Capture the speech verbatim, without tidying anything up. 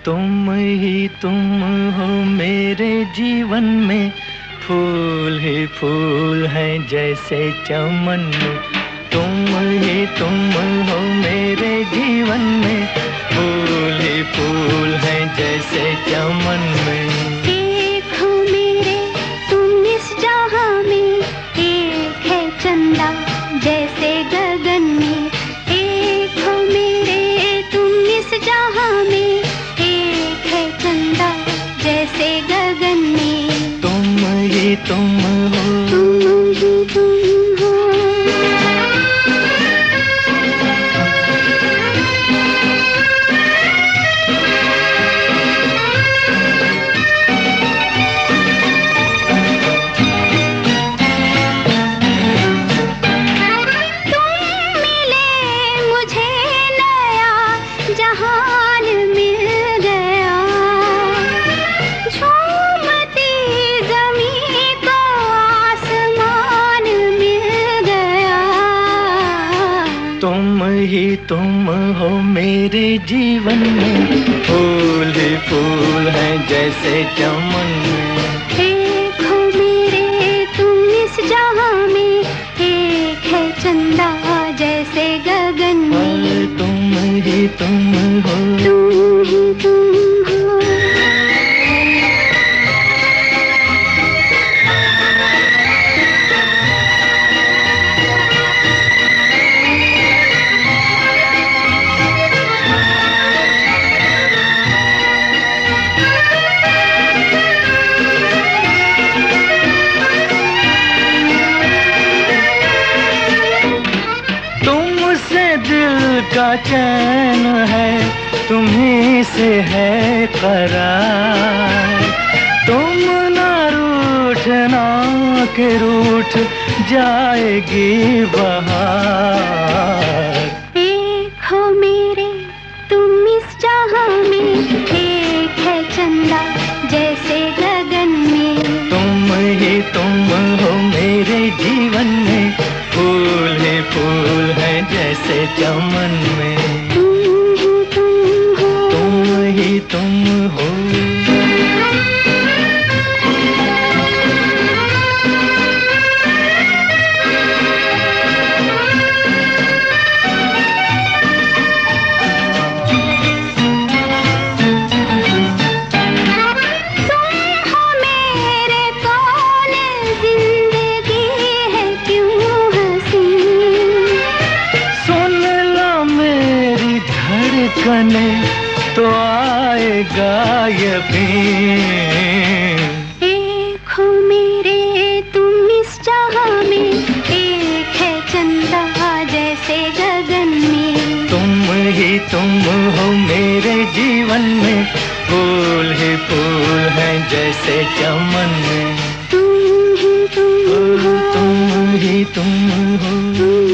तुम ही तुम हो मेरे जीवन में, फूल ही फूल हैं जैसे चमन में। तुम ही तुम हो मेरे जीवन में, फूल ही फूल हैं जैसे चमन में। एक हो मेरे तुम इस जहां में, एक है चंदा जैसे गगन में। एक हो मेरे तुम इस जहां में, एक है चंदा जैसे गगन में। तुम ही तुम हो, तुम ही तुम हो। जहान मिल गया, झूमती ज़मीं को आसमान मिल गया। तुम ही तुम हो मेरे जीवन में, फूल ही फूल हैं जैसे चमन में। एक हो मेरे तुम इस जहां में, एक है चंदा जैसे गगन में। तुम ही तुम हो, तुम ही तुम हो। तुमसे दिल का चैन है, तुम्हीं से है करार। तुम ना रूठना के रूठ जाएगी बहार। एक हो मेरे तुम इस जहां में, एक है चंदा जैसे गगन में। तुम ही तुम हो मेरे जीवन में, फूल ही फूल हैं जैसे चमन में। तुम ही तुम हो, तुम ही तुम हो। धड़कने तो आएगा यकीन। एक हो मेरे तुम इस जहां में, एक है चंदा जैसे गगन में। तुम ही तुम हो मेरे जीवन में, फूल ही फूल हैं जैसे चमन में। तुम ही तुम हो, तुम ही तुम हो।